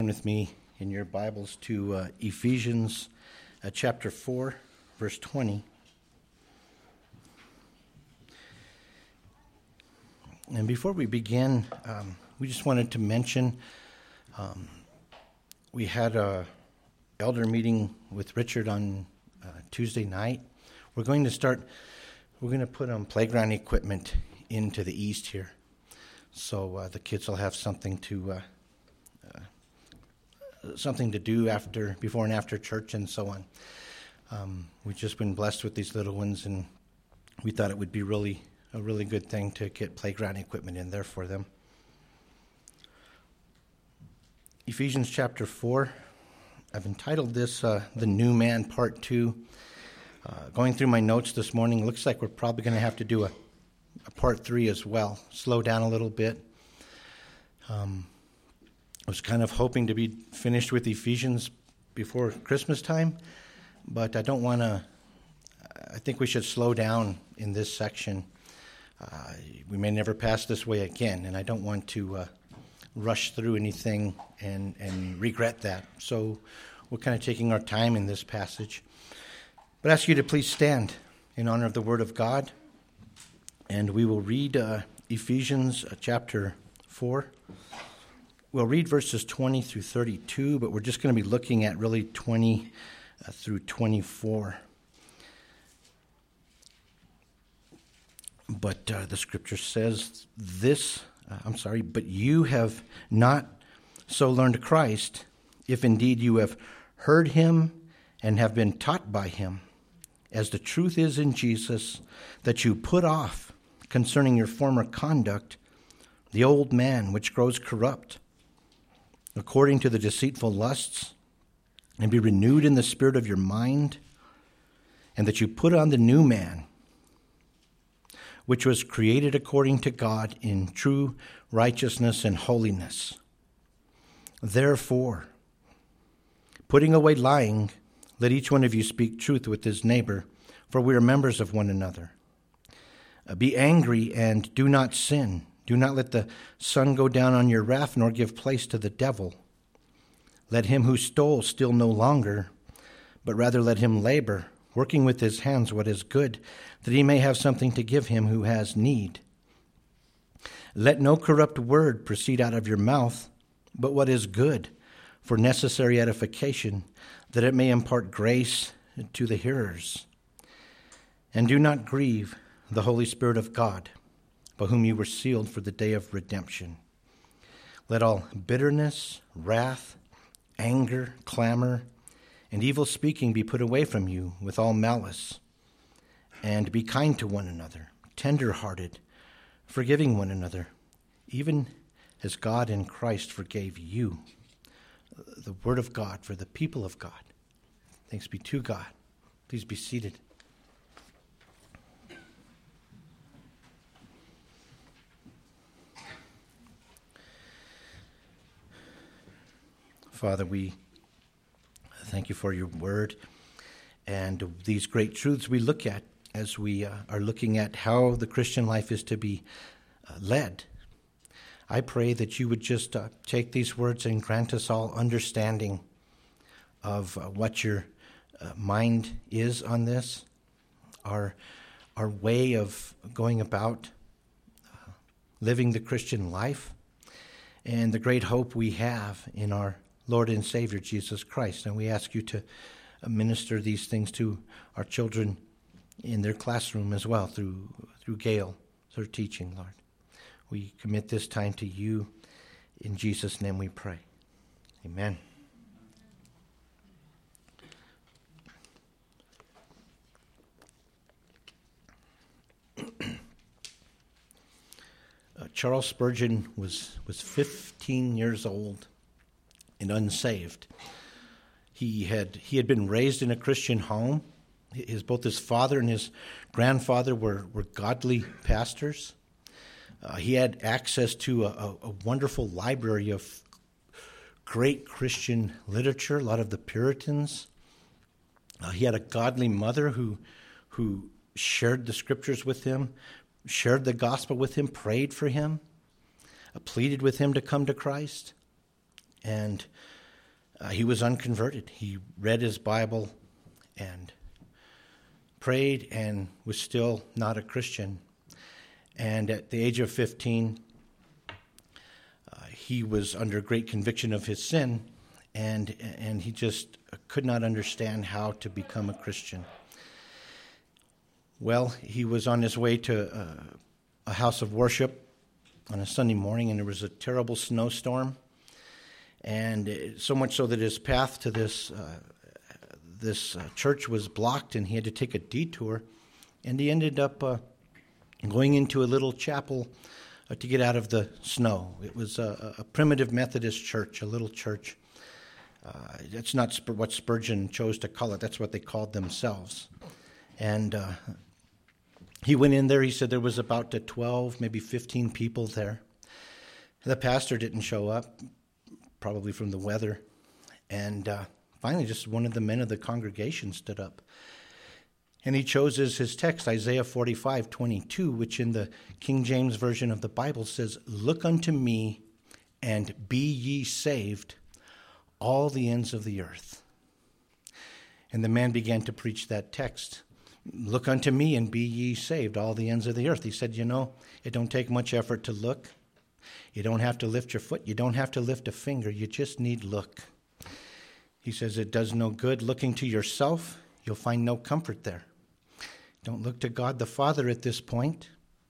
With me in your Bibles to Ephesians chapter 4, verse 20. And before we begin, we just wanted to mention we had a elder meeting with Richard on Tuesday night. We're going to put playground equipment into the east here. So the kids will have something to do before and after church and so on. We've just been blessed with these little ones, and we thought it would be a really good thing to get playground equipment in there for them. Ephesians chapter 4, I've entitled this The New Man Part 2. Going through my notes this morning, it looks like we're probably going to have to do a Part 3 as well. Slow down a little bit. I was kind of hoping to be finished with Ephesians before Christmas time, but I think we should slow down in this section. We may never pass this way again, and I don't want to rush through anything and regret that. So we're kind of taking our time in this passage. But I ask you to please stand in honor of the Word of God, and we will read Ephesians chapter 4. We'll read verses 20 through 32, but we're just going to be looking at really 20 through 24. But the scripture says but you have not so learned Christ, if indeed you have heard him and have been taught by him, as the truth is in Jesus, that you put off concerning your former conduct the old man which grows corrupt, according to the deceitful lusts, and be renewed in the spirit of your mind, and that you put on the new man, which was created according to God in true righteousness and holiness. Therefore, putting away lying, let each one of you speak truth with his neighbor, for we are members of one another. Be angry and do not sin. Do not let the sun go down on your wrath, nor give place to the devil. Let him who stole steal no longer, but rather let him labor, working with his hands what is good, that he may have something to give him who has need. Let no corrupt word proceed out of your mouth, but what is good, for necessary edification, that it may impart grace to the hearers. And do not grieve the Holy Spirit of God, by whom you were sealed for the day of redemption. Let all bitterness, wrath, anger, clamor, and evil speaking be put away from you with all malice. And be kind to one another, tender-hearted, forgiving one another, even as God in Christ forgave you. The word of God for the people of God. Thanks be to God. Please be seated. Father, we thank you for your word and these great truths we look at as we are looking at how the Christian life is to be led. I pray that you would just take these words and grant us all understanding of what your mind is on this, our way of going about living the Christian life, and the great hope we have in our Lord and Savior, Jesus Christ. And we ask you to minister these things to our children in their classroom as well through Gail, her teaching, Lord. We commit this time to you. In Jesus' name we pray. Amen. Charles Spurgeon was 15 years old and unsaved. He had been raised in a Christian home. Both his father and his grandfather were godly pastors. He had access to a wonderful library of great Christian literature, a lot of the Puritans. He had a godly mother who shared the scriptures with him, shared the gospel with him, prayed for him, pleaded with him to come to Christ. And he was unconverted. He read his Bible and prayed and was still not a Christian. And at the age of 15, he was under great conviction of his sin, and he just could not understand how to become a Christian. Well, he was on his way to a house of worship on a Sunday morning, and there was a terrible snowstorm, and so much so that his path to this church was blocked, and he had to take a detour, and he ended up going into a little chapel to get out of the snow. It was a primitive Methodist church, a little church. That's not what Spurgeon chose to call it. That's what they called themselves. And he went in there. He said there was about 12, maybe 15 people there. The pastor didn't show up, probably from the weather. And finally, just one of the men of the congregation stood up. And he chose as his text Isaiah 45:22, which in the King James Version of the Bible says, "Look unto me and be ye saved, all the ends of the earth." And the man began to preach that text. Look unto me and be ye saved, all the ends of the earth. He said, it don't take much effort to look. You don't have to lift your foot. You don't have to lift a finger. You just need look. He says it does no good looking to yourself. You'll find no comfort there. Don't look to God the Father at this point.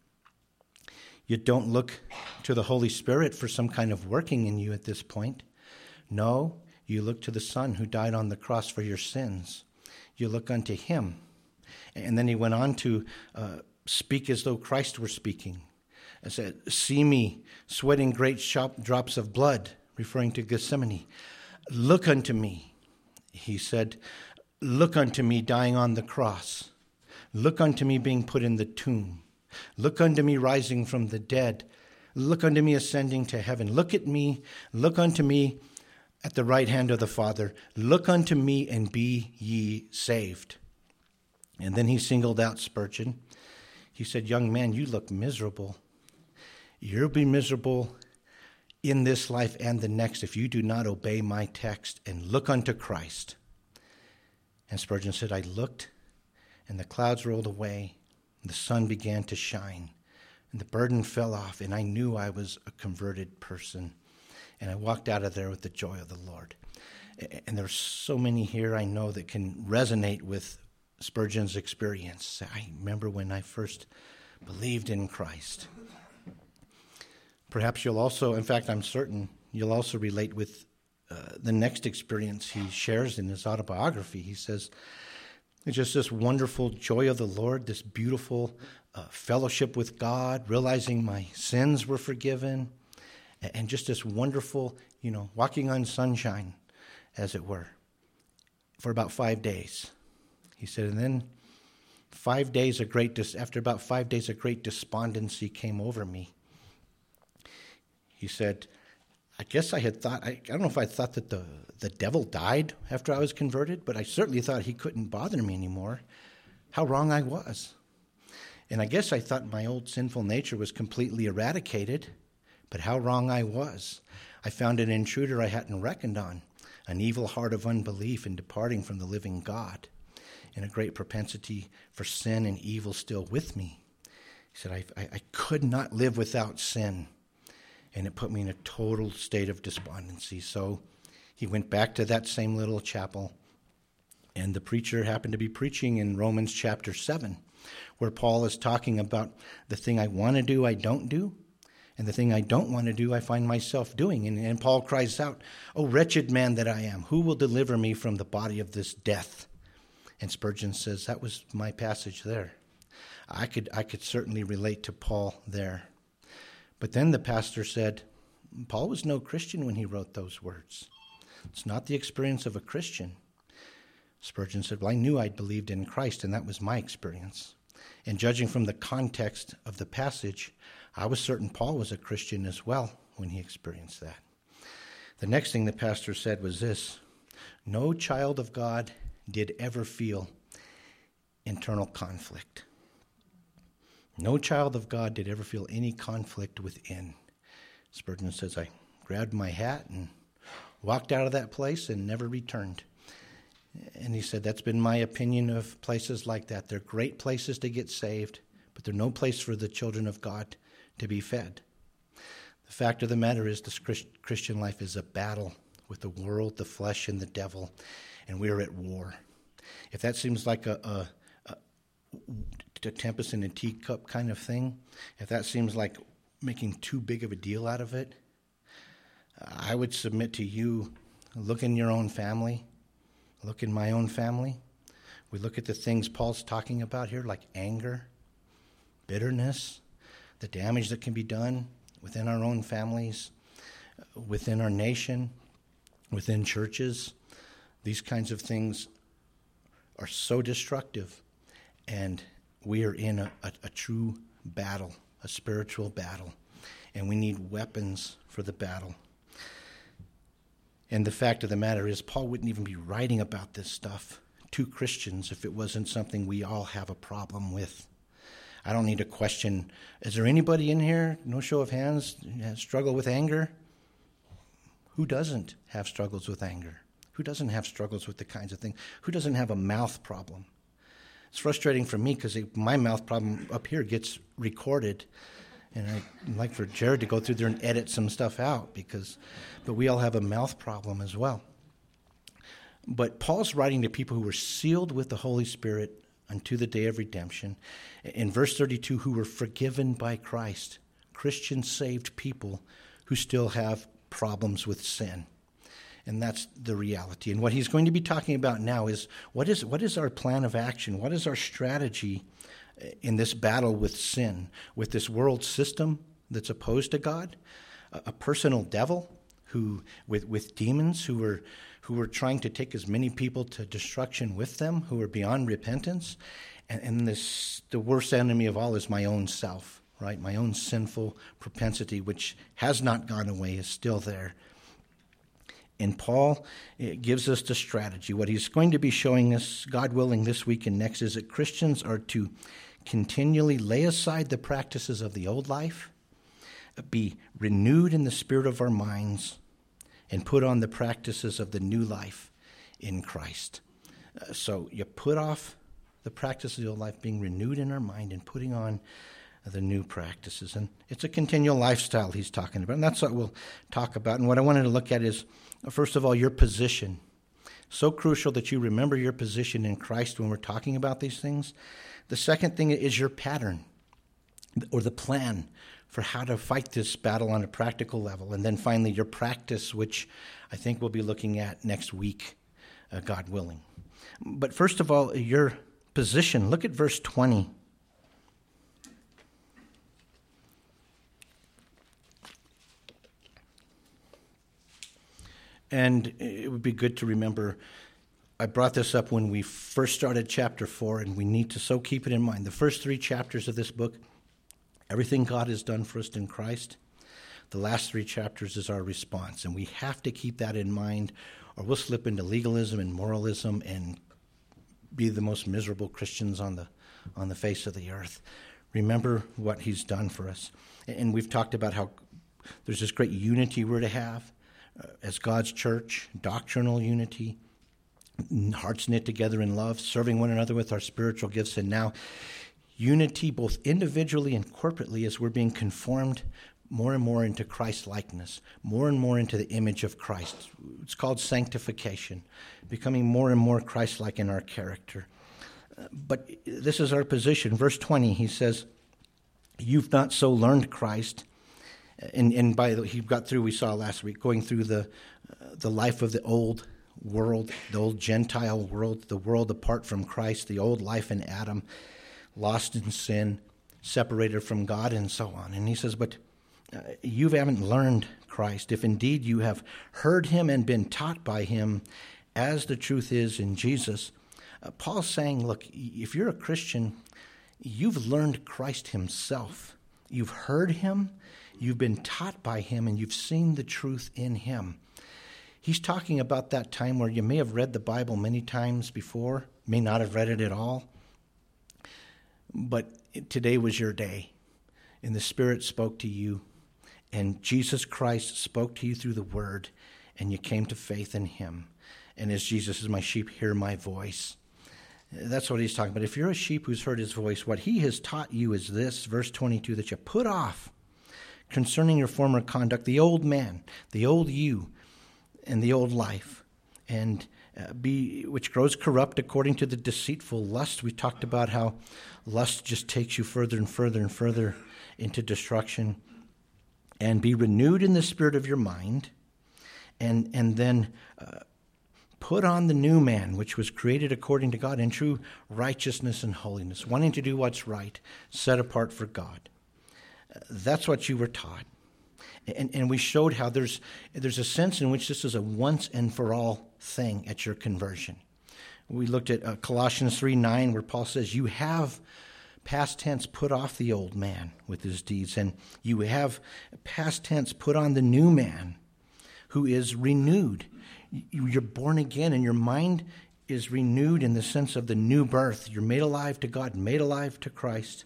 You don't look to the Holy Spirit for some kind of working in you at this point. No, you look to the Son who died on the cross for your sins. You look unto him. And then he went on to speak as though Christ were speaking. I said, "See me sweating great drops of blood," referring to Gethsemane. "Look unto me," he said. "Look unto me dying on the cross. Look unto me being put in the tomb. Look unto me rising from the dead. Look unto me ascending to heaven. Look at me. Look unto me at the right hand of the Father. Look unto me and be ye saved." And then he singled out Spurgeon. He said, "Young man, you look miserable. You'll be miserable in this life and the next if you do not obey my text and look unto Christ." And Spurgeon said, "I looked, and the clouds rolled away, and the sun began to shine, and the burden fell off, and I knew I was a converted person. And I walked out of there with the joy of the Lord." And there's so many here I know that can resonate with Spurgeon's experience. I remember when I first believed in Christ. Perhaps you'll also, in fact, I'm certain, you'll also relate with the next experience he shares in his autobiography. He says, it's just this wonderful joy of the Lord, this beautiful fellowship with God, realizing my sins were forgiven, and just this wonderful, walking on sunshine, as it were, for about 5 days. He said, and then after about 5 days, a great despondency came over me. He said, I guess I had thought, I don't know if I thought that the devil died after I was converted, but I certainly thought he couldn't bother me anymore. How wrong I was. And I guess I thought my old sinful nature was completely eradicated, but how wrong I was. I found an intruder I hadn't reckoned on, an evil heart of unbelief in departing from the living God, and a great propensity for sin and evil still with me. He said, I could not live without sin. And it put me in a total state of despondency. So he went back to that same little chapel, and the preacher happened to be preaching in Romans chapter 7, where Paul is talking about the thing I want to do, I don't do, and the thing I don't want to do, I find myself doing. And Paul cries out, "O wretched man that I am, who will deliver me from the body of this death?" And Spurgeon says, that was my passage there. I could certainly relate to Paul there. But then the pastor said, Paul was no Christian when he wrote those words. It's not the experience of a Christian. Spurgeon said, well, I knew I'd believed in Christ, and that was my experience. And judging from the context of the passage, I was certain Paul was a Christian as well when he experienced that. The next thing the pastor said was this: no child of God did ever feel internal conflict. No child of God did ever feel any conflict within. Spurgeon says, I grabbed my hat and walked out of that place and never returned. And he said, that's been my opinion of places like that. They're great places to get saved, but they're no place for the children of God to be fed. The fact of the matter is the Christian life is a battle with the world, the flesh, and the devil, and we are at war. If that seems like a tempest in a teacup kind of thing, if that seems like making too big of a deal out of it, I would submit to you, look in your own family, look in my own family. We look at the things Paul's talking about here, like anger, bitterness, the damage that can be done within our own families, within our nation, within churches. These kinds of things are so destructive, and we are in a true battle, a spiritual battle, and we need weapons for the battle. And the fact of the matter is, Paul wouldn't even be writing about this stuff to Christians if it wasn't something we all have a problem with. I don't need to question, is there anybody in here, no show of hands, struggle with anger? Who doesn't have struggles with anger? Who doesn't have struggles with the kinds of things? Who doesn't have a mouth problem? It's frustrating for me because my mouth problem up here gets recorded, and I'd like for Jared to go through there and edit some stuff out, but we all have a mouth problem as well. But Paul's writing to people who were sealed with the Holy Spirit unto the day of redemption. In verse 32, who were forgiven by Christ, Christian saved people who still have problems with sin. And that's the reality. And what he's going to be talking about now is what is our plan of action? What is our strategy in this battle with sin, with this world system that's opposed to God, a personal devil who, with demons who were trying to take as many people to destruction with them, who are beyond repentance, and the worst enemy of all is my own self, right? My own sinful propensity, which has not gone away, is still there. And Paul gives us the strategy. What he's going to be showing us, God willing, this week and next, is that Christians are to continually lay aside the practices of the old life, be renewed in the spirit of our minds, and put on the practices of the new life in Christ. So you put off the practice of the old life, being renewed in our mind, and putting on the new practices. And it's a continual lifestyle he's talking about, and that's what we'll talk about. And what I wanted to look at is, first of all, your position. So crucial that you remember your position in Christ when we're talking about these things. The second thing is your pattern, or the plan for how to fight this battle on a practical level. And then finally, your practice, which I think we'll be looking at next week, God willing. But first of all, your position. Look at verse 20. And it would be good to remember, I brought this up when we first started chapter 4, and we need to so keep it in mind. The first 3 chapters of this book, everything God has done for us in Christ. The last 3 chapters is our response, and we have to keep that in mind, or we'll slip into legalism and moralism and be the most miserable Christians on the face of the earth. Remember what he's done for us. And we've talked about how there's this great unity we're to have as God's church, doctrinal unity, hearts knit together in love, serving one another with our spiritual gifts, and now unity both individually and corporately as we're being conformed more and more into Christ-likeness, more and more into the image of Christ. It's called sanctification, becoming more and more Christ-like in our character. But this is our position. Verse 20, he says, you've not so learned Christ. And by the he got through, we saw last week, going through the life of the old world, the old Gentile world, the world apart from Christ, the old life in Adam, lost in sin, separated from God, and so on. And he says, but you haven't learned Christ, if indeed you have heard him and been taught by him, as the truth is in Jesus. Paul's saying, look, if you're a Christian, you've learned Christ himself. You've heard him, you've been taught by him, and you've seen the truth in him. He's talking about that time where you may have read the Bible many times before, may not have read it at all, but today was your day, and the Spirit spoke to you, and Jesus Christ spoke to you through the Word, and you came to faith in him. And as Jesus says, my sheep hear my voice. That's what he's talking about. If you're a sheep who's heard his voice, what he has taught you is this, verse 22, that you put off concerning your former conduct, the old man, the old you, and the old life, and which grows corrupt according to the deceitful lust. We talked about how lust just takes you further and further and further into destruction. And be renewed in the spirit of your mind, and then put on the new man, which was created according to God in true righteousness and holiness, wanting to do what's right, set apart for God. That's what you were taught. And we showed how there's a sense in which this is a once and for all thing at your conversion. We looked at Colossians 3:9, where Paul says, you have, past tense, put off the old man with his deeds, and you have, past tense, put on the new man who is renewed. You're born again, and your mind is renewed in the sense of the new birth. You're made alive to God, made alive to Christ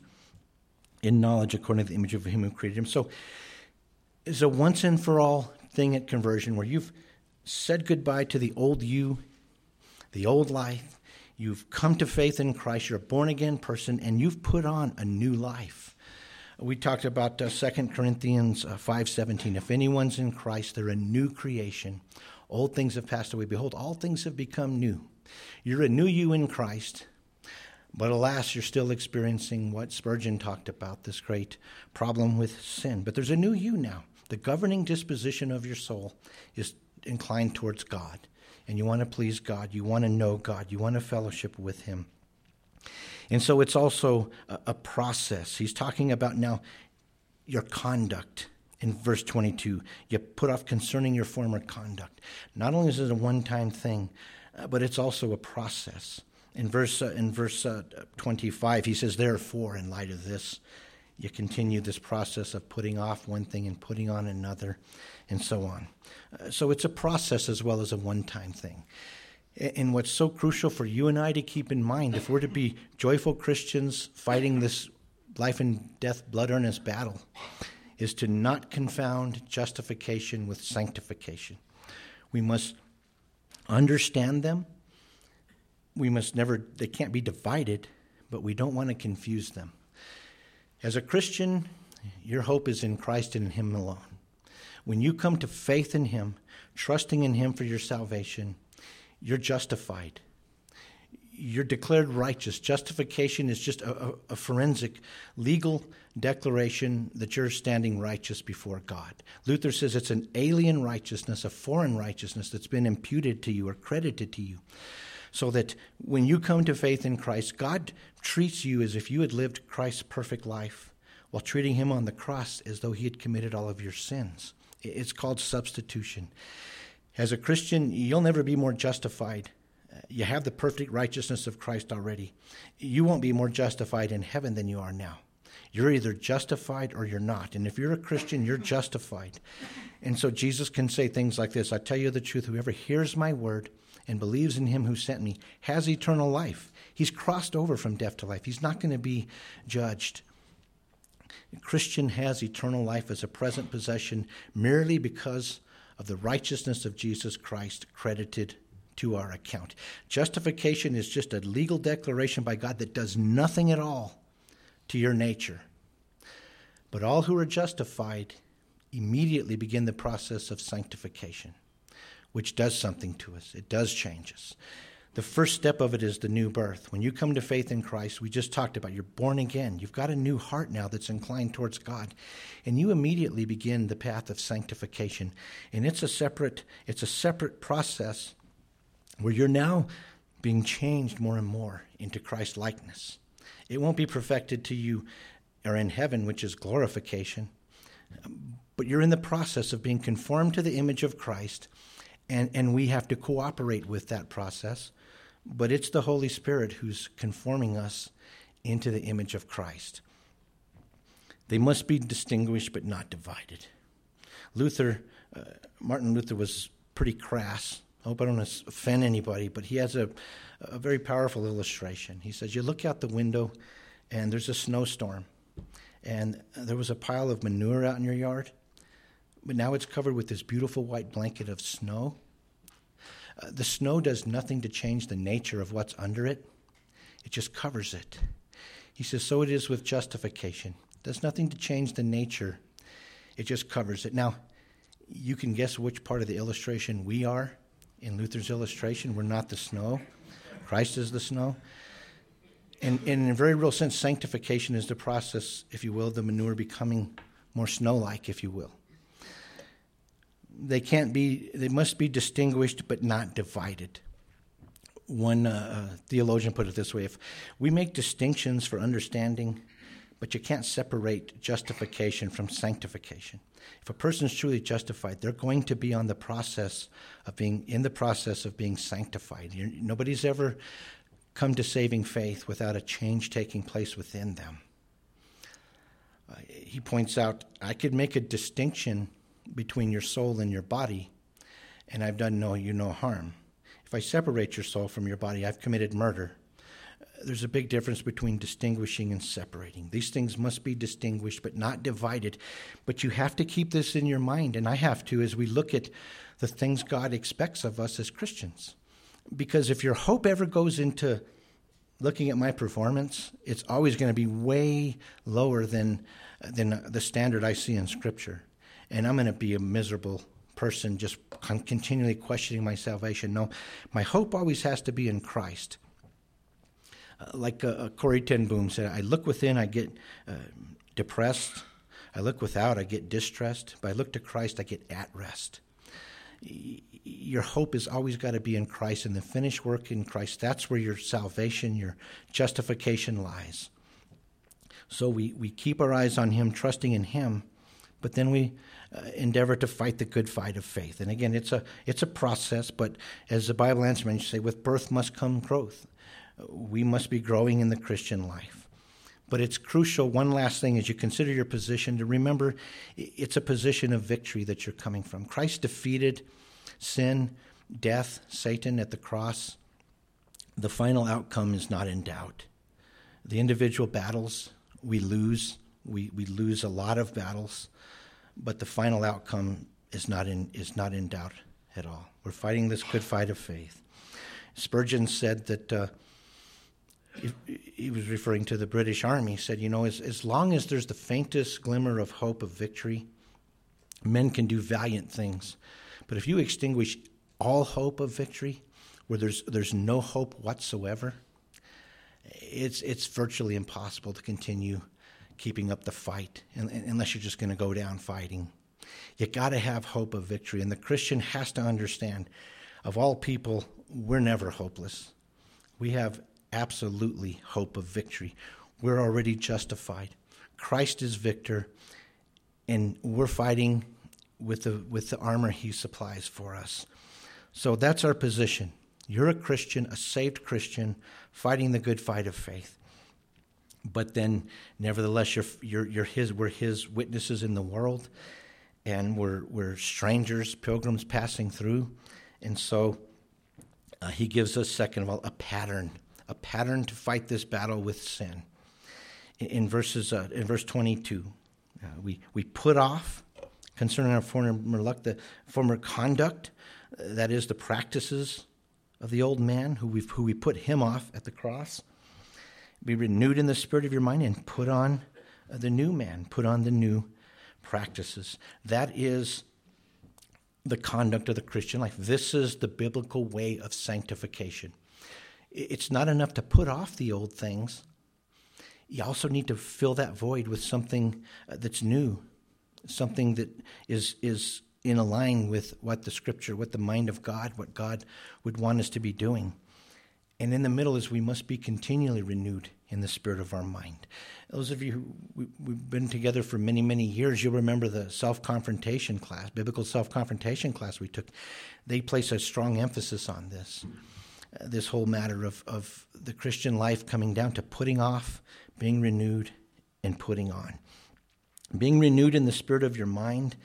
in knowledge according to the image of him who created him. So it's a once and for all thing at conversion where you've said goodbye to the old you, the old life. You've come to faith in Christ. You're a born-again person, and you've put on a new life. We talked about 2 Corinthians 5:17. If anyone's in Christ, they're a new creation. Old things have passed away. Behold, all things have become new. You're a new you in Christ, but alas, you're still experiencing what Spurgeon talked about, this great problem with sin. But there's a new you now. The governing disposition of your soul is inclined towards God. And you want to please God. You want to know God. You want to fellowship with him. And so it's also a process. He's talking about now your conduct in verse 22. You put off concerning your former conduct. Not only is it a one-time thing, but it's also a process. In verse 25, he says, therefore, in light of this, you continue this process of putting off one thing and putting on another, and so on. So it's a process as well as a one-time thing. And what's so crucial for you and I to keep in mind, if we're to be joyful Christians fighting this life and death, blood earnest battle, is to not confound justification with sanctification. We must understand them. They can't be divided, but we don't want to confuse them. As a Christian, your hope is in Christ and in him alone. When you come to faith in him, trusting in him for your salvation, you're justified. You're declared righteous. Justification is just a forensic, legal declaration that you're standing righteous before God. Luther says it's an alien righteousness, a foreign righteousness that's been imputed to you or credited to you. So that when you come to faith in Christ, God treats you as if you had lived Christ's perfect life while treating him on the cross as though he had committed all of your sins. It's called substitution. As a Christian, you'll never be more justified. You have the perfect righteousness of Christ already. You won't be more justified in heaven than you are now. You're either justified or you're not. And if you're a Christian, you're justified. And so Jesus can say things like this, I tell you the truth, whoever hears my word and believes in him who sent me has eternal life. He's crossed over from death to life. He's not going to be judged. A Christian has eternal life as a present possession merely because of the righteousness of Jesus Christ credited to our account. Justification is just a legal declaration by God that does nothing at all to your nature. But all who are justified immediately begin the process of sanctification, which does something to us. It does change us. The first step of it is the new birth. When you come to faith in Christ, we just talked about, you're born again. You've got a new heart now that's inclined towards God. And you immediately begin the path of sanctification. And it's a separate process where you're now being changed more and more into Christ likeness. It won't be perfected to you or in heaven, which is glorification. But you're in the process of being conformed to the image of Christ. And we have to cooperate with that process. But it's the Holy Spirit who's conforming us into the image of Christ. They must be distinguished but not divided. Martin Luther was pretty crass. I hope I don't offend anybody, but he has a very powerful illustration. He says, you look out the window and there's a snowstorm. And there was a pile of manure out in your yard. but now it's covered with this beautiful white blanket of snow. The snow does nothing to change the nature of what's under it. It just covers it. He says, so it is with justification. It does nothing to change the nature. It just covers it. Now, you can guess which part of the illustration we are in Luther's illustration. We're not the snow. Christ is the snow. And in a very real sense, sanctification is the process, if you will, the manure becoming more snow-like, if you will. They must be distinguished but not divided. One theologian put it this way: if we make distinctions for understanding, but you can't separate justification from sanctification. If a person is truly justified, they're going to be in the process of being sanctified. Nobody's ever come to saving faith without a change taking place within them. He points out, I could make a distinction between your soul and your body, and I've done you no harm. If I separate your soul from your body, I've committed murder. There's a big difference between distinguishing and separating. These things must be distinguished but not divided. But you have to keep this in your mind, and I have to, as we look at the things God expects of us as Christians. Because if your hope ever goes into looking at my performance, it's always going to be way lower than the standard I see in Scripture. And I'm going to be a miserable person just continually questioning my salvation. No, my hope always has to be in Christ. Like Corrie ten Boom said, I look within, I get depressed. I look without, I get distressed. But I look to Christ, I get at rest. Your hope has always got to be in Christ and the finished work in Christ. That's where your salvation, your justification lies. So we keep our eyes on Him, trusting in Him, but then we endeavor to fight the good fight of faith. And again, it's a process, but as the Bible answer mentions, say, with birth must come growth. We must be growing in the Christian life. But it's crucial, one last thing, as you consider your position, to remember it's a position of victory that you're coming from. Christ defeated sin, death, Satan at the cross. The final outcome is not in doubt. The individual battles, we lose. We lose a lot of battles, but the final outcome is not in doubt at all. We're fighting this good fight of faith. Spurgeon said that he was referring to the British Army. He said, as long as there's the faintest glimmer of hope of victory, men can do valiant things. But if you extinguish all hope of victory, where there's no hope whatsoever, it's virtually impossible to continue keeping up the fight unless you're just going to go down fighting. You got to have hope of victory, and the Christian has to understand, of all people, we're never hopeless. We have absolutely hope of victory. We're already justified. Christ is victor, and we're fighting with the armor He supplies for us. So that's our position. You're a Christian, a saved Christian, fighting the good fight of faith. But then, nevertheless, we're His witnesses in the world, and we're strangers, pilgrims passing through. And so He gives us, second of all, a pattern to fight this battle with sin. In verse 22, we put off, concerning our former conduct, that is the practices of the old man, who we put him off at the cross. Be renewed in the spirit of your mind and put on the new man, put on the new practices. That is the conduct of the Christian life. This is the biblical way of sanctification. It's not enough to put off the old things. You also need to fill that void with something that's new, something that is in line with what the Scripture, what the mind of God, what God would want us to be doing. And in the middle is we must be continually renewed in the spirit of our mind. Those of you we've been together for many, many years, you'll remember the self-confrontation class, biblical self-confrontation class we took. They place a strong emphasis on this whole matter of the Christian life coming down to putting off, being renewed, and putting on. Being renewed in the spirit of your mind.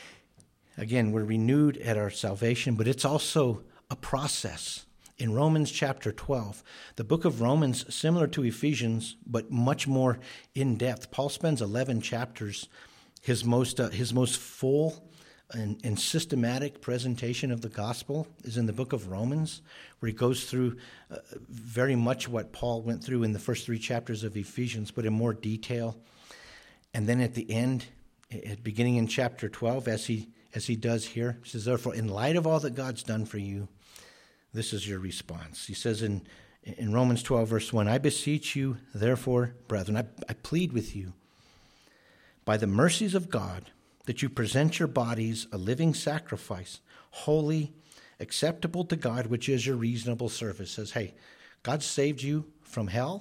Again, we're renewed at our salvation, but it's also a process. In Romans chapter 12, the book of Romans, similar to Ephesians, but much more in depth. Paul spends 11 chapters, his most full and systematic presentation of the gospel is in the book of Romans, where he goes through very much what Paul went through in the first 3 chapters of Ephesians, but in more detail. And then at the end, beginning in chapter 12, as he does here, he says, therefore, in light of all that God's done for you, this is your response. He says in Romans 12, verse 1, I beseech you, therefore, brethren, I plead with you, by the mercies of God, that you present your bodies a living sacrifice, holy, acceptable to God, which is your reasonable service. It says, hey, God saved you from hell.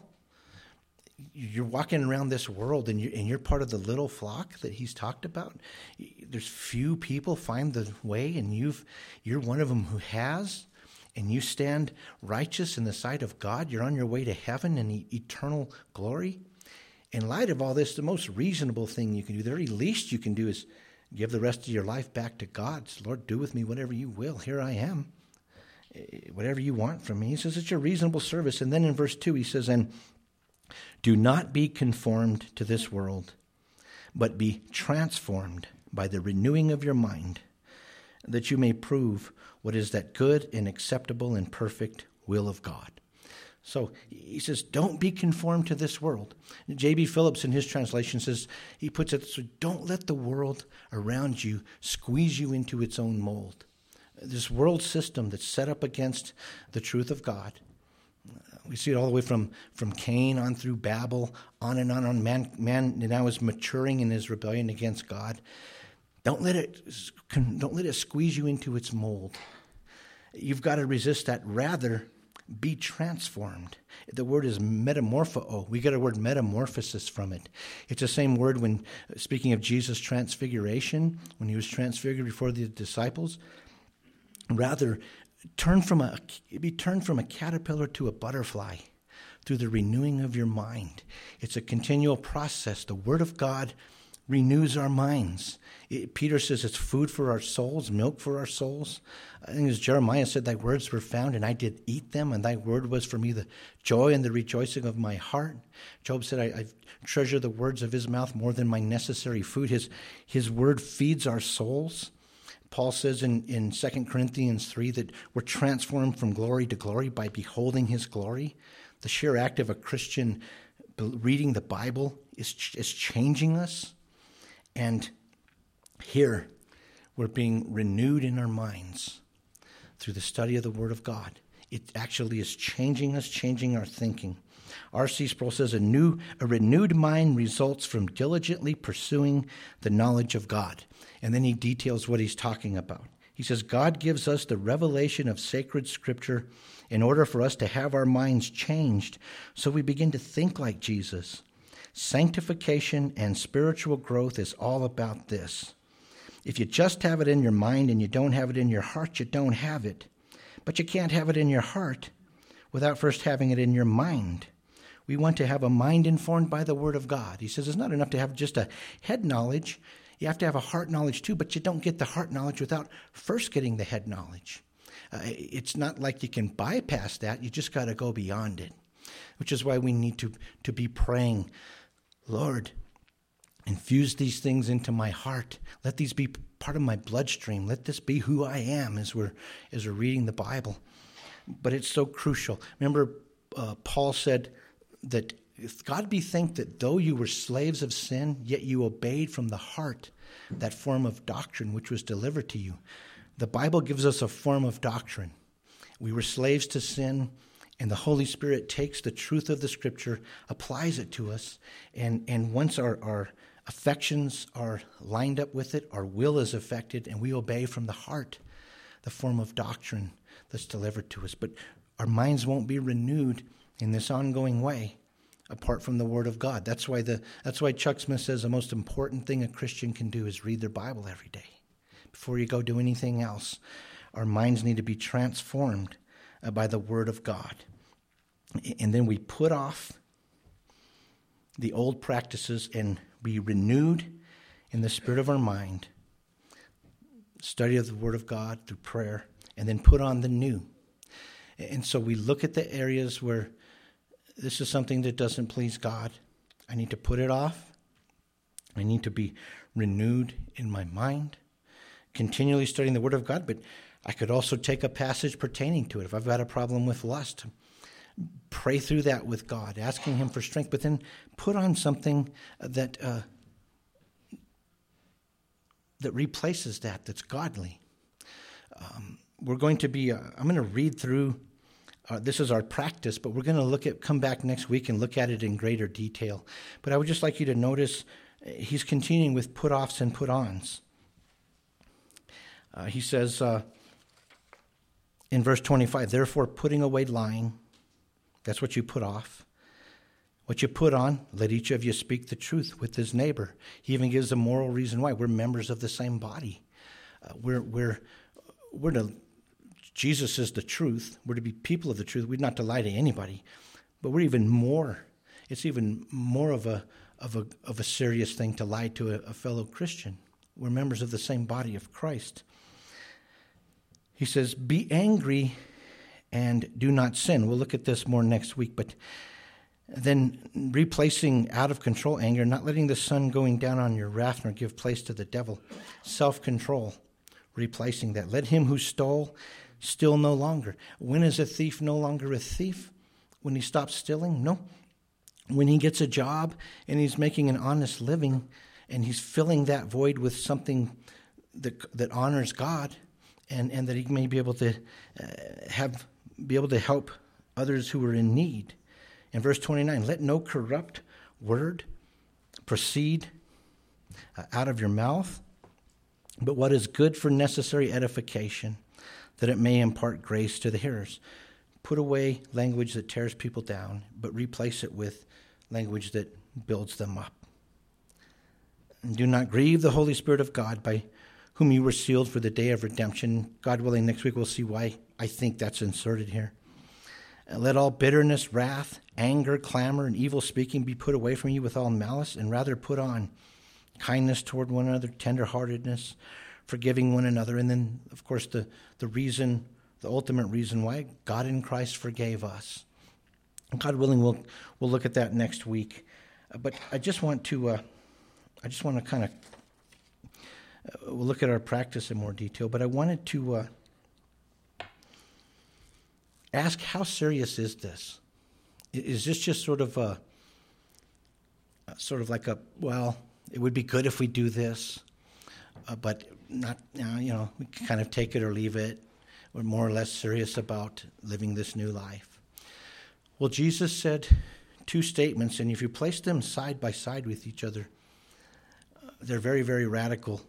You're walking around this world, and you're part of the little flock that he's talked about. There's few people find the way, and you're one of them who has, and you stand righteous in the sight of God. You're on your way to heaven and eternal glory. In light of all this, the most reasonable thing you can do, the very least you can do, is give the rest of your life back to God. Lord, do with me whatever you will. Here I am. Whatever you want from me. He says it's your reasonable service. And then in verse 2, he says, and do not be conformed to this world, but be transformed by the renewing of your mind, that you may prove what is that good and acceptable and perfect will of God. So he says, don't be conformed to this world. J.B. Phillips in his translation says, he puts it so, don't let the world around you squeeze you into its own mold. This world system that's set up against the truth of God. We see it all the way from Cain on through Babel, on and on. Man now is maturing in his rebellion against God. Don't let it squeeze you into its mold. You've got to resist that. Rather, be transformed. The word is metamorpho. We get a word metamorphosis from it. It's the same word when speaking of Jesus' transfiguration, when he was transfigured before the disciples. Rather, be turned from a caterpillar to a butterfly through the renewing of your mind. It's a continual process. The Word of God renews our minds. Peter says it's food for our souls, milk for our souls. I think as Jeremiah said, thy words were found, and I did eat them, and thy word was for me the joy and the rejoicing of my heart. Job said, I treasure the words of his mouth more than my necessary food. His word feeds our souls. Paul says in 2 Corinthians 3 that we're transformed from glory to glory by beholding his glory. The sheer act of a Christian reading the Bible is changing us. And here, we're being renewed in our minds through the study of the Word of God. It actually is changing us, changing our thinking. R.C. Sproul says, a renewed mind results from diligently pursuing the knowledge of God. And then he details what he's talking about. He says, God gives us the revelation of sacred Scripture in order for us to have our minds changed so we begin to think like Jesus. Sanctification and spiritual growth is all about this. If you just have it in your mind and you don't have it in your heart, you don't have it. But you can't have it in your heart without first having it in your mind. We want to have a mind informed by the Word of God. He says it's not enough to have just a head knowledge. You have to have a heart knowledge too, but you don't get the heart knowledge without first getting the head knowledge. It's not like you can bypass that. You just got to go beyond it, which is why we need to be praying, Lord, infuse these things into my heart. Let these be part of my bloodstream. Let this be who I am as we're reading the Bible. But it's so crucial. Remember, Paul said that if God be thanked that though you were slaves of sin, yet you obeyed from the heart that form of doctrine which was delivered to you. The Bible gives us a form of doctrine. We were slaves to sin, and the Holy Spirit takes the truth of the Scripture, applies it to us, and once our affections are lined up with it, our will is affected, and we obey from the heart the form of doctrine that's delivered to us. But our minds won't be renewed in this ongoing way apart from the Word of God. That's why Chuck Smith says the most important thing a Christian can do is read their Bible every day. Before you go do anything else, our minds need to be transformed by the Word of God. And then we put off the old practices and be renewed in the spirit of our mind, study of the Word of God through prayer, and then put on the new. And so we look at the areas where this is something that doesn't please God. I need to put it off. I need to be renewed in my mind. continually studying the Word of God, but I could also take a passage pertaining to it. If I've got a problem with lust, pray through that with God, asking Him for strength, but then put on something that replaces that, that's godly. We're going to be, I'm going to read through, this is our practice, but we're going to come back next week and look at it in greater detail. But I would just like you to notice he's continuing with put-offs and put-ons. He says in verse 25, therefore putting away lying, that's what you put off. What you put on, let each of you speak the truth with his neighbor. He even gives a moral reason why. We're members of the same body. Jesus is the truth. We're to be people of the truth. We're not to lie to anybody, but we're even more. It's even more of a serious thing to lie to a fellow Christian. We're members of the same body of Christ. He says, be angry and do not sin. We'll look at this more next week, but then replacing out of control anger, not letting the sun going down on your wrath nor give place to the devil. Self-control, replacing that. Let him who stole steal no longer. When is a thief no longer a thief? When he stops stealing? No. When he gets a job and he's making an honest living and he's filling that void with something that honors God, and that he may be able to help others who are in need. In verse 29, let no corrupt word proceed out of your mouth, but what is good for necessary edification, that it may impart grace to the hearers. Put away language that tears people down, but replace it with language that builds them up. And do not grieve the Holy Spirit of God, by whom you were sealed for the day of redemption. God willing, next week we'll see why I think that's inserted here. Let all bitterness, wrath, anger, clamor, and evil speaking be put away from you with all malice, and rather put on kindness toward one another, tenderheartedness, forgiving one another. And then, of course, the ultimate reason why God in Christ forgave us. And God willing, we'll look at that next week. But I just want to kind of we'll look at our practice in more detail. But I wanted to ask, how serious is this? Is this just sort of like well, it would be good if we do this, but not, we kind of take it or leave it. We're more or less serious about living this new life. Well, Jesus said two statements, and if you place them side by side with each other, they're very, very radical.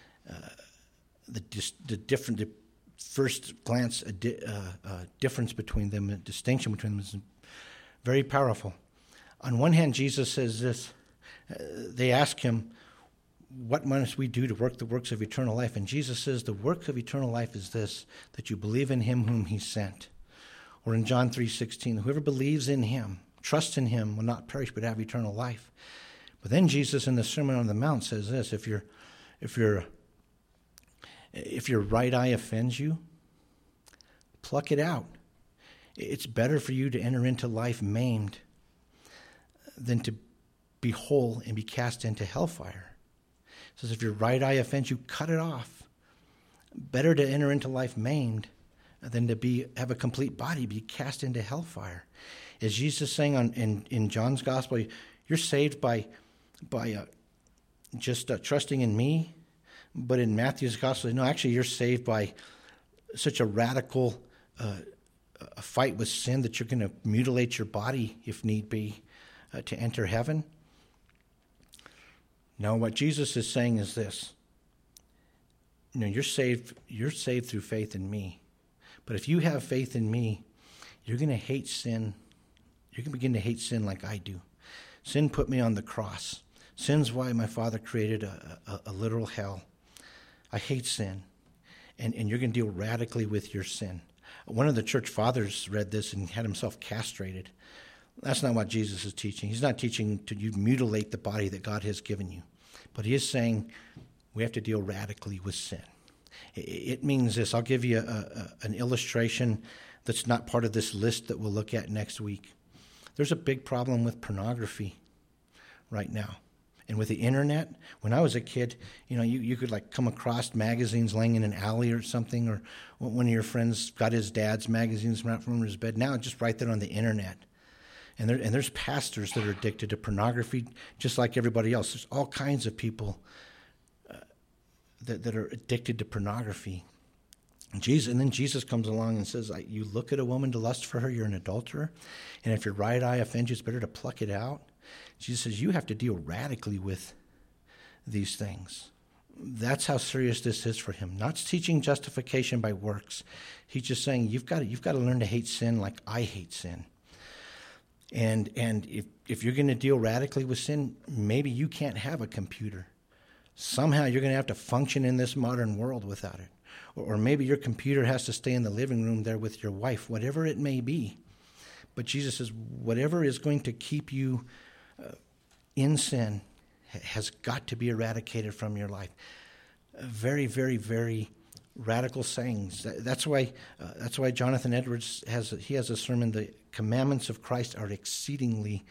The first glance, difference between them, a distinction between them is very powerful. On one hand, Jesus says this. They ask him, what must we do to work the works of eternal life? And Jesus says, the work of eternal life is this, that you believe in him whom he sent. Or in John 3:16, whoever believes in him, trusts in him, will not perish but have eternal life. But then Jesus in the Sermon on the Mount says this, if your right eye offends you, pluck it out. It's better for you to enter into life maimed than to be whole and be cast into hellfire. It says if your right eye offends you, cut it off. Better to enter into life maimed than to have a complete body, be cast into hellfire. Is Jesus saying in John's Gospel, you're saved by just trusting in me? But in Matthew's Gospel, no, actually you're saved by such a radical a fight with sin that you're going to mutilate your body, if need be, to enter heaven? No, what Jesus is saying is this. You're saved through faith in me. But if you have faith in me, you're going to hate sin. You're going to begin to hate sin like I do. Sin put me on the cross. Sin's why my Father created a literal hell. I hate sin. And you're going to deal radically with your sin. One of the church fathers read this and had himself castrated. That's not what Jesus is teaching. He's not teaching you mutilate the body that God has given you. But he is saying we have to deal radically with sin. It means this. I'll give you an illustration that's not part of this list that we'll look at next week. There's a big problem with pornography right now. And with the internet, when I was a kid, you could like come across magazines laying in an alley or something, or one of your friends got his dad's magazines from under his bed. Now it's just right there on the internet. And there's pastors that are addicted to pornography, just like everybody else. There's all kinds of people that are addicted to pornography. And then Jesus comes along and says, you look at a woman to lust for her, you're an adulterer. And if your right eye offends you, it's better to pluck it out. Jesus says, you have to deal radically with these things. That's how serious this is for him. Not teaching justification by works. He's just saying, you've got to learn to hate sin like I hate sin. And if you're going to deal radically with sin, maybe you can't have a computer. Somehow you're going to have to function in this modern world without it. Or maybe your computer has to stay in the living room there with your wife, whatever it may be. But Jesus says, whatever is going to keep you in sin has got to be eradicated from your life. Very, very, very radical sayings. That's why Jonathan Edwards has a sermon. The commandments of Christ are exceedingly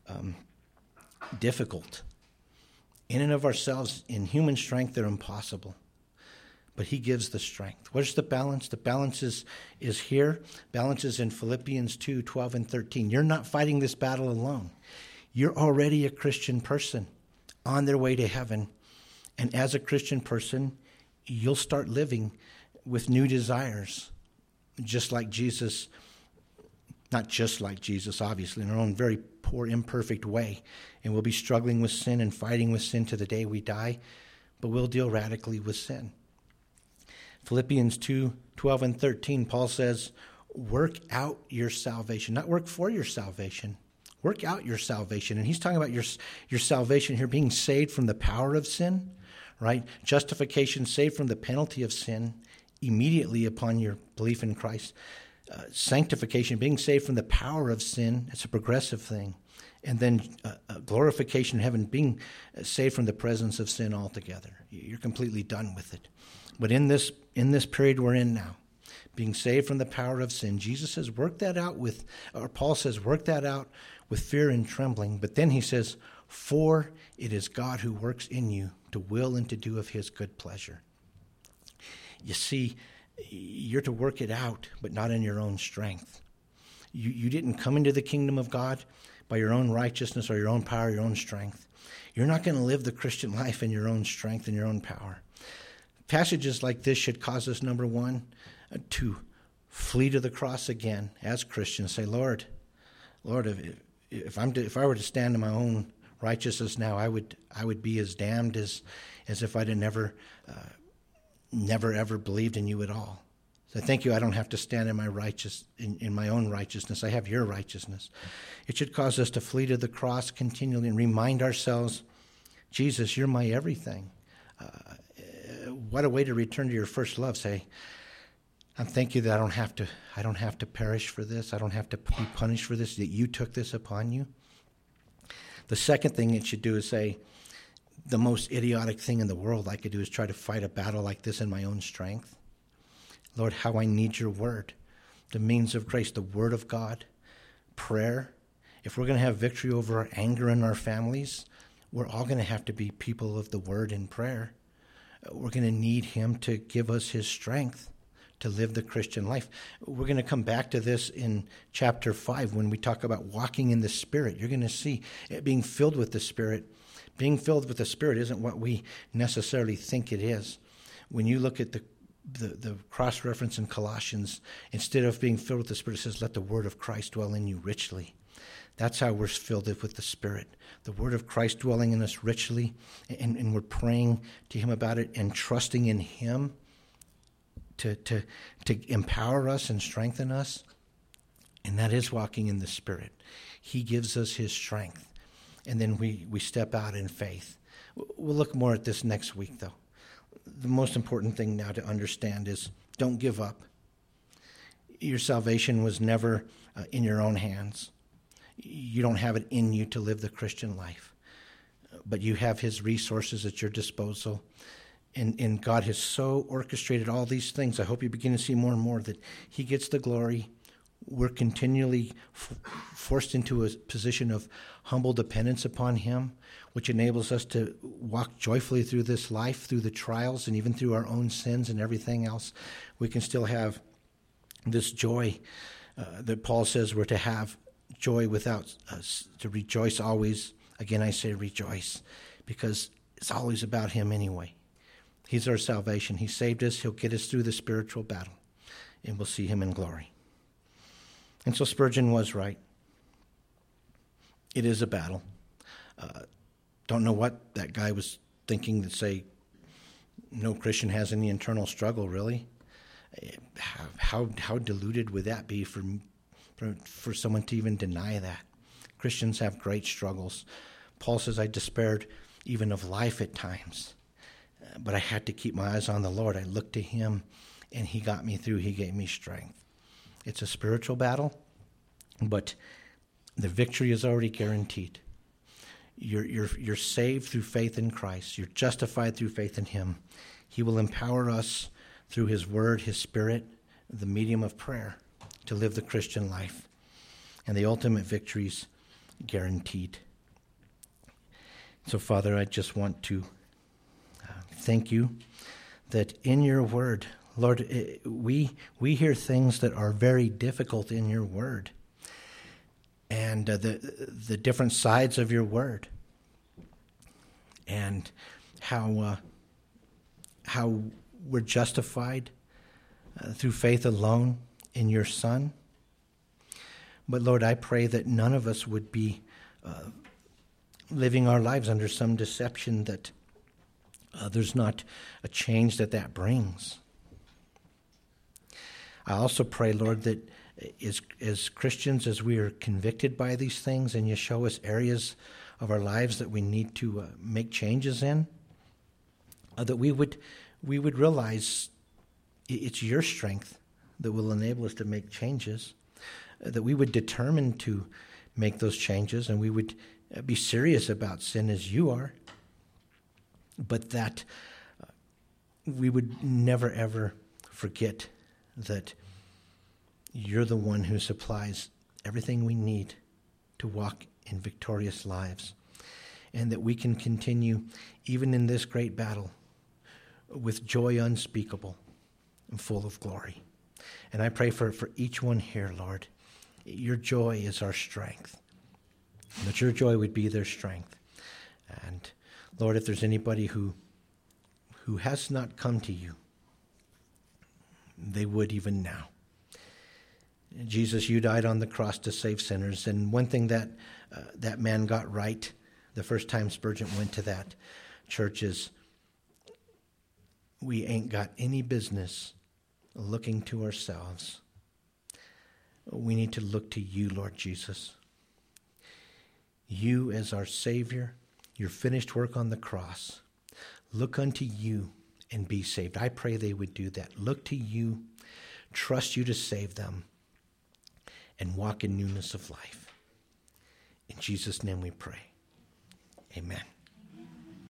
difficult. In and of ourselves, in human strength, they're impossible. But he gives the strength. Where's the balance? The balance is here. Balance is in Philippians 2:12 and 13. You're not fighting this battle alone. You're already a Christian person on their way to heaven. And as a Christian person, you'll start living with new desires, just like Jesus. Not just like Jesus, obviously, in our own very poor, imperfect way. And we'll be struggling with sin and fighting with sin to the day we die, but we'll deal radically with sin. Philippians 2:12 and 13, Paul says, work out your salvation. Not work for your salvation. Work out your salvation. And he's talking about your salvation here, being saved from the power of sin, right? Justification, saved from the penalty of sin immediately upon your belief in Christ. Sanctification, being saved from the power of sin, it's a progressive thing. And then glorification in heaven, being saved from the presence of sin altogether. You're completely done with it. But in this period we're in now, being saved from the power of sin, Jesus says, Paul says, work that out with fear and trembling. But then he says, for it is God who works in you to will and to do of his good pleasure. You see, you're to work it out, but not in your own strength. You didn't come into the kingdom of God by your own righteousness or your own power, your own strength. You're not going to live the Christian life in your own strength and your own power. Passages like this should cause us, number one, to flee to the cross again as Christians. Say, Lord, if I were to stand in my own righteousness now, I would be as damned as if I'd have never ever believed in you at all. So thank you. I don't have to stand in my own righteousness. I have your righteousness. It should cause us to flee to the cross continually and remind ourselves, Jesus, you're my everything. What a way to return to your first love. Say, I thank you that I don't have to perish for this. I don't have to be punished for this, that you took this upon you. The second thing it should do is say, the most idiotic thing in the world I could do is try to fight a battle like this in my own strength. Lord, how I need your word, the means of grace, the word of God, prayer. If we're going to have victory over our anger in our families, we're all going to have to be people of the word and prayer. We're going to need him to give us his strength to live the Christian life. We're going to come back to this in chapter 5 when we talk about walking in the Spirit. You're going to see being filled with the Spirit. Being filled with the Spirit isn't what we necessarily think it is. When you look at the cross-reference in Colossians, instead of being filled with the Spirit, it says, let the word of Christ dwell in you richly. That's how we're filled with the Spirit. The word of Christ dwelling in us richly, and we're praying to him about it and trusting in him to empower us and strengthen us. And that is walking in the Spirit. He gives us his strength. And then we step out in faith. We'll look more at this next week, though. The most important thing now to understand is don't give up. Your salvation was never in your own hands. You don't have it in you to live the Christian life. But you have his resources at your disposal. And God has so orchestrated all these things. I hope you begin to see more and more that he gets the glory we're continually forced into a position of humble dependence upon him, which enables us to walk joyfully through this life, through the trials, and even through our own sins and everything else. We can still have this joy that Paul says we're to have joy without us, to rejoice always. Again, I say rejoice, because it's always about him anyway. He's our salvation. He saved us. He'll get us through the spiritual battle, and we'll see him in glory. And so Spurgeon was right. It is a battle. Don't know what that guy was thinking to say no Christian has any internal struggle, really. How deluded would that be for someone to even deny that? Christians have great struggles. Paul says, I despaired even of life at times, but I had to keep my eyes on the Lord. I looked to him, and he got me through. He gave me strength. It's a spiritual battle, but the victory is already guaranteed. You're saved through faith in Christ. You're justified through faith in him. He will empower us through his word, his spirit, the medium of prayer, to live the Christian life. And the ultimate victory's guaranteed. So, Father, I just want to thank you that in your word, Lord, we hear things that are very difficult in your word, and the different sides of your word, and how we're justified through faith alone in your Son. But Lord, I pray that none of us would be living our lives under some deception that there's not a change that brings. I also pray, Lord, that as Christians, as we are convicted by these things and you show us areas of our lives that we need to make changes in, that we would realize it's your strength that will enable us to make changes, that we would determine to make those changes, and we would be serious about sin as you are, but that we would never, ever forget that you're the one who supplies everything we need to walk in victorious lives, and that we can continue even in this great battle with joy unspeakable and full of glory. And I pray for each one here, Lord, your joy is our strength, that your joy would be their strength. And Lord, if there's anybody who has not come to you, they would even now. Jesus, you died on the cross to save sinners. And one thing that man got right the first time Spurgeon went to that church is we ain't got any business looking to ourselves. We need to look to you, Lord Jesus. You as our Savior, your finished work on the cross. Look unto you and be saved. I pray they would do that. Look to you, trust you to save them, and walk in newness of life. In Jesus' name we pray. Amen.